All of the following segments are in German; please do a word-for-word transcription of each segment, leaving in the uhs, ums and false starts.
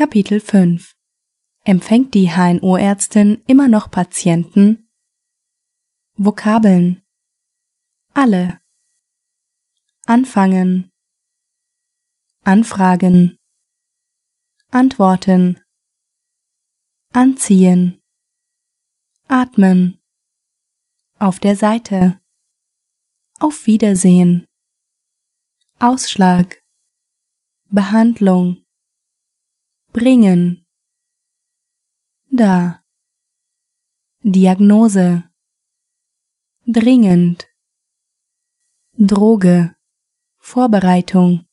Kapitel fünf. Empfängt die H N O-Ärztin immer noch Patienten? Vokabeln: alle, anfangen, anfragen, antworten, anziehen, atmen, auf der Seite, auf Wiedersehen, Ausschlag, Behandlung, bringen, da, Diagnose, dringend, Droge, Vorbereitung,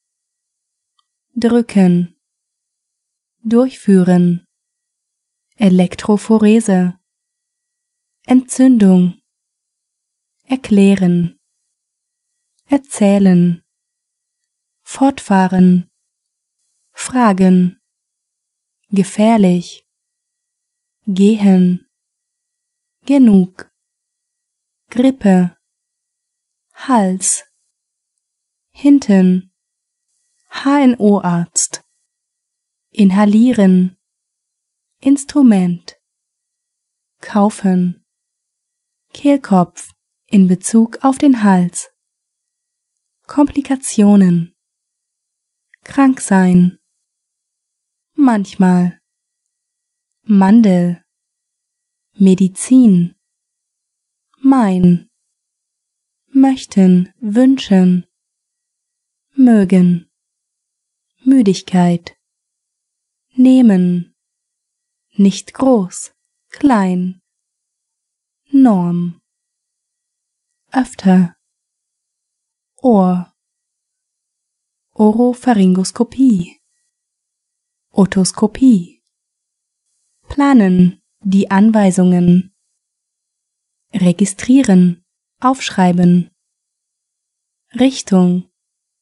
drücken, durchführen, Elektrophorese, Entzündung, erklären, erzählen, fortfahren, fragen, gefährlich, gehen, genug, Grippe, Hals, hinten, H N O-Arzt, inhalieren, Instrument, kaufen, Kehlkopf in Bezug auf den Hals, Komplikationen, krank sein, manchmal, Mandel, Medizin, mein, möchten, wünschen, mögen, Müdigkeit, nehmen, nicht groß, klein, Norm, öfter, Ohr, Oropharyngoskopie, Otoskopie, planen, die Anweisungen, registrieren, aufschreiben, Richtung,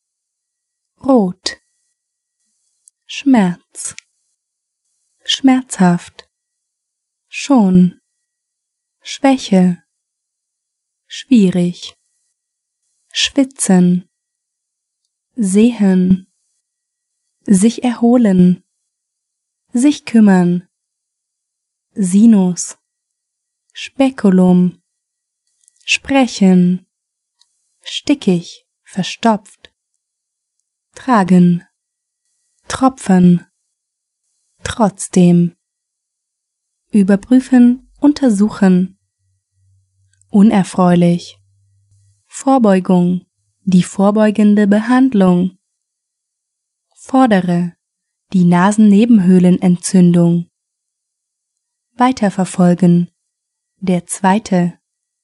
rot, Schmerz, schmerzhaft, schon, Schwäche, schwierig, schwitzen, sehen, sich erholen, sich kümmern, Sinus, Spekulum, sprechen, stickig, verstopft, tragen, tropfen, trotzdem, überprüfen, untersuchen, unerfreulich, Vorbeugung, die vorbeugende Behandlung, fordere, die Nasennebenhöhlenentzündung, weiterverfolgen, der zweite,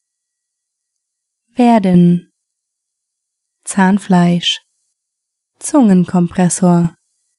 werden, Zahnfleisch, Zungenkompressor.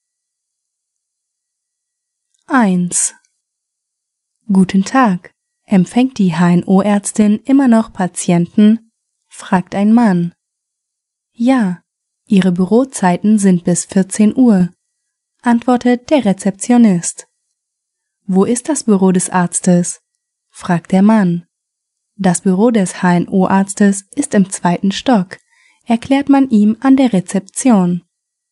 eins. Guten Tag, empfängt die H N O-Ärztin immer noch Patienten? Fragt ein Mann. Ja, ihre Bürozeiten sind bis vierzehn Uhr, antwortet der Rezeptionist. Wo ist das Büro des Arztes? Fragt der Mann. Das Büro des H N O-Arztes ist im zweiten Stock, erklärt man ihm an der Rezeption.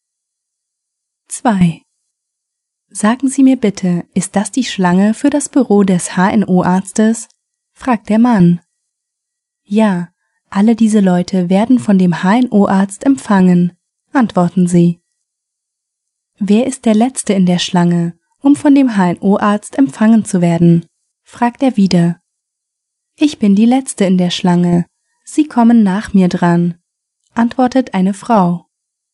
zwei. Sagen Sie mir bitte, ist das die Schlange für das Büro des H N O-Arztes? Fragt der Mann. Ja, alle diese Leute werden von dem H N O-Arzt empfangen, antworten sie. Wer ist der Letzte in der Schlange, um von dem H N O-Arzt empfangen zu werden? Fragt er wieder. Ich bin die Letzte in der Schlange, Sie kommen nach mir dran, antwortet eine Frau.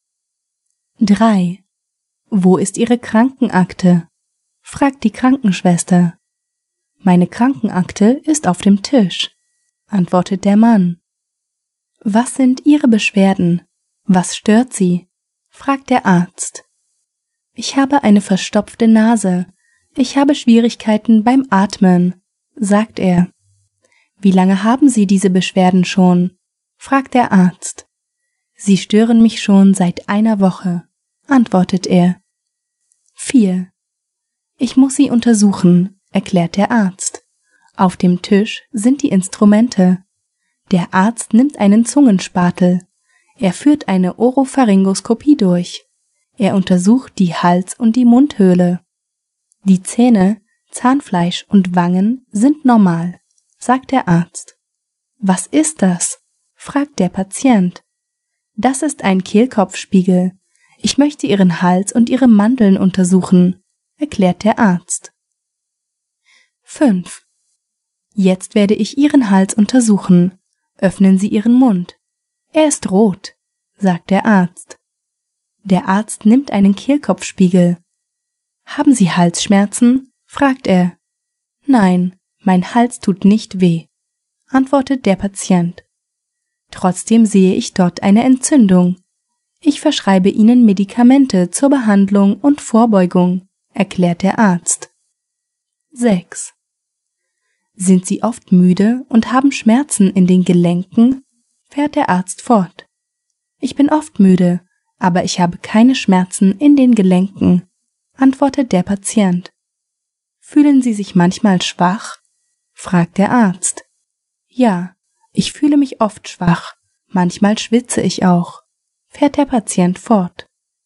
drei. Wo ist Ihre Krankenakte? Fragt die Krankenschwester. Meine Krankenakte ist auf dem Tisch, antwortet der Mann. Was sind Ihre Beschwerden? Was stört Sie? Fragt der Arzt. Ich habe eine verstopfte Nase. Ich habe Schwierigkeiten beim Atmen, sagt er. Wie lange haben Sie diese Beschwerden schon? Fragt der Arzt. Sie stören mich schon seit einer Woche, antwortet er. vier. Ich muss Sie untersuchen, erklärt der Arzt. Auf dem Tisch sind die Instrumente. Der Arzt nimmt einen Zungenspatel. Er führt eine Oropharyngoskopie durch. Er untersucht die Hals- und die Mundhöhle. Die Zähne, Zahnfleisch und Wangen sind normal, sagt der Arzt. Was ist das? Fragt der Patient. Das ist ein Kehlkopfspiegel. Ich möchte Ihren Hals und Ihre Mandeln untersuchen, erklärt der Arzt. fünf. Jetzt werde ich Ihren Hals untersuchen. Öffnen Sie Ihren Mund. Er ist rot, sagt der Arzt. Der Arzt nimmt einen Kehlkopfspiegel. Haben Sie Halsschmerzen? Fragt er. Nein, mein Hals tut nicht weh, antwortet der Patient. Trotzdem sehe ich dort eine Entzündung. Ich verschreibe Ihnen Medikamente zur Behandlung und Vorbeugung, erklärt der Arzt. sechs. Sind Sie oft müde und haben Schmerzen in den Gelenken? Fährt der Arzt fort. Ich bin oft müde, aber ich habe keine Schmerzen in den Gelenken, antwortet der Patient. Fühlen Sie sich manchmal schwach? Fragt der Arzt. Ja, ich fühle mich oft schwach, manchmal schwitze ich auch, fährt der Patient fort.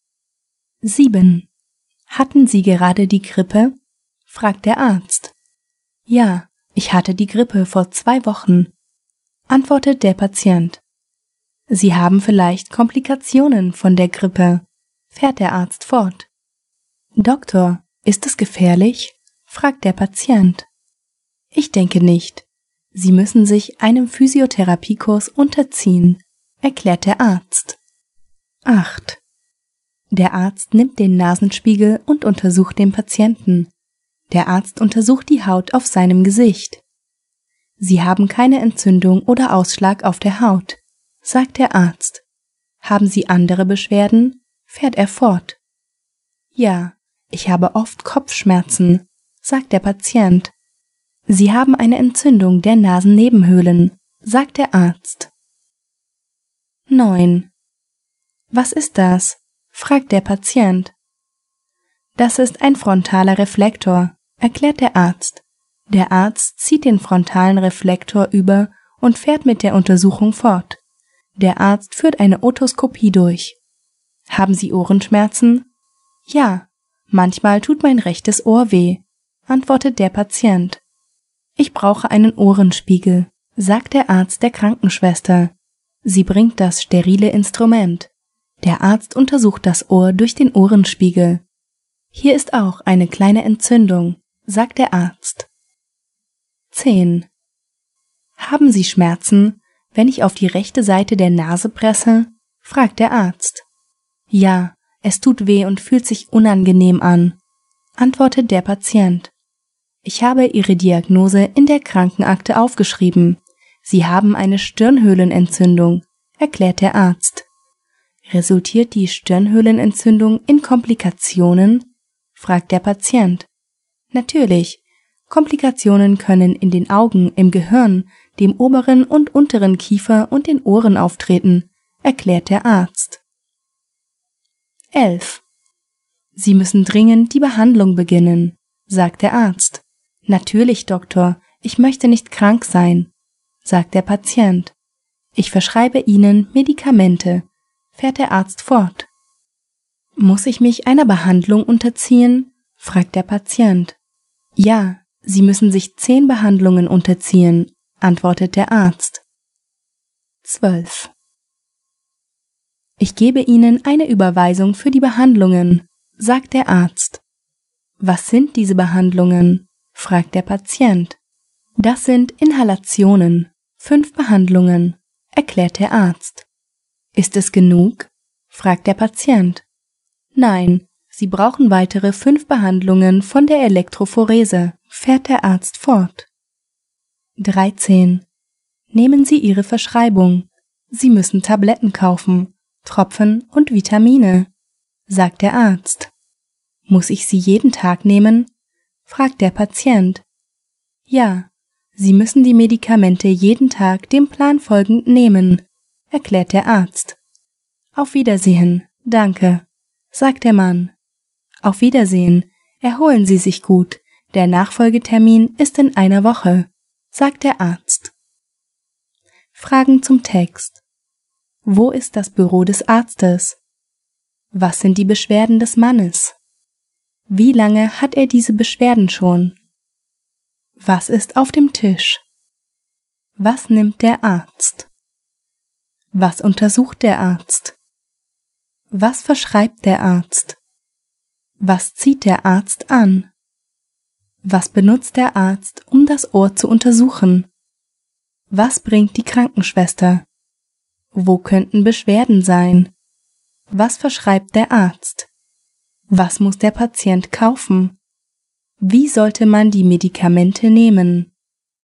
sieben. Hatten Sie gerade die Grippe? Fragt der Arzt. Ja, ich hatte die Grippe vor zwei Wochen, antwortet der Patient. Sie haben vielleicht Komplikationen von der Grippe, fährt der Arzt fort. Doktor, ist es gefährlich? Fragt der Patient. Ich denke nicht. Sie müssen sich einem Physiotherapiekurs unterziehen, erklärt der Arzt. acht. Der Arzt nimmt den Nasenspiegel und untersucht den Patienten. Der Arzt untersucht die Haut auf seinem Gesicht. Sie haben keine Entzündung oder Ausschlag auf der Haut, sagt der Arzt. Haben Sie andere Beschwerden? Fährt er fort. Ja, ich habe oft Kopfschmerzen, sagt der Patient. Sie haben eine Entzündung der Nasennebenhöhlen, sagt der Arzt. neun. Was ist das? Fragt der Patient. Das ist ein frontaler Reflektor, erklärt der Arzt. Der Arzt zieht den frontalen Reflektor über und fährt mit der Untersuchung fort. Der Arzt führt eine Otoskopie durch. Haben Sie Ohrenschmerzen? Ja, manchmal tut mein rechtes Ohr weh, antwortet der Patient. Ich brauche einen Ohrenspiegel, sagt der Arzt der Krankenschwester. Sie bringt das sterile Instrument. Der Arzt untersucht das Ohr durch den Ohrenspiegel. Hier ist auch eine kleine Entzündung, sagt der Arzt. zehn. Haben Sie Schmerzen, wenn ich auf die rechte Seite der Nase presse? Fragt der Arzt. Ja, es tut weh und fühlt sich unangenehm an, antwortet der Patient. Ich habe Ihre Diagnose in der Krankenakte aufgeschrieben. Sie haben eine Stirnhöhlenentzündung, erklärt der Arzt. Resultiert die Stirnhöhlenentzündung in Komplikationen? Fragt der Patient. Natürlich. Komplikationen können in den Augen, im Gehirn, dem oberen und unteren Kiefer und den Ohren auftreten, erklärt der Arzt. elf. Sie müssen dringend die Behandlung beginnen, sagt der Arzt. Natürlich, Doktor, ich möchte nicht krank sein, sagt der Patient. Ich verschreibe Ihnen Medikamente, fährt der Arzt fort. Muss ich mich einer Behandlung unterziehen? Fragt der Patient. Ja, Sie müssen sich zehn Behandlungen unterziehen, antwortet der Arzt. zwölf. Ich gebe Ihnen eine Überweisung für die Behandlungen, sagt der Arzt. Was sind diese Behandlungen? Fragt der Patient. Das sind Inhalationen, fünf Behandlungen, erklärt der Arzt. Ist es genug? Fragt der Patient. Nein, Sie brauchen weitere fünf Behandlungen von der Elektrophorese, fährt der Arzt fort. dreizehn. Nehmen Sie Ihre Verschreibung. Sie müssen Tabletten kaufen, Tropfen und Vitamine, sagt der Arzt. Muss ich sie jeden Tag nehmen? Fragt der Patient. Ja, Sie müssen die Medikamente jeden Tag dem Plan folgend nehmen, erklärt der Arzt. Auf Wiedersehen, danke, sagt der Mann. Auf Wiedersehen, erholen Sie sich gut, der Nachfolgetermin ist in einer Woche, sagt der Arzt. Fragen zum Text. Wo ist das Büro des Arztes? Was sind die Beschwerden des Mannes? Wie lange hat er diese Beschwerden schon? Was ist auf dem Tisch? Was nimmt der Arzt? Was untersucht der Arzt? Was verschreibt der Arzt? Was zieht der Arzt an? Was benutzt der Arzt, um das Ohr zu untersuchen? Was bringt die Krankenschwester? Wo könnten Beschwerden sein? Was verschreibt der Arzt? Was muss der Patient kaufen? Wie sollte man die Medikamente nehmen?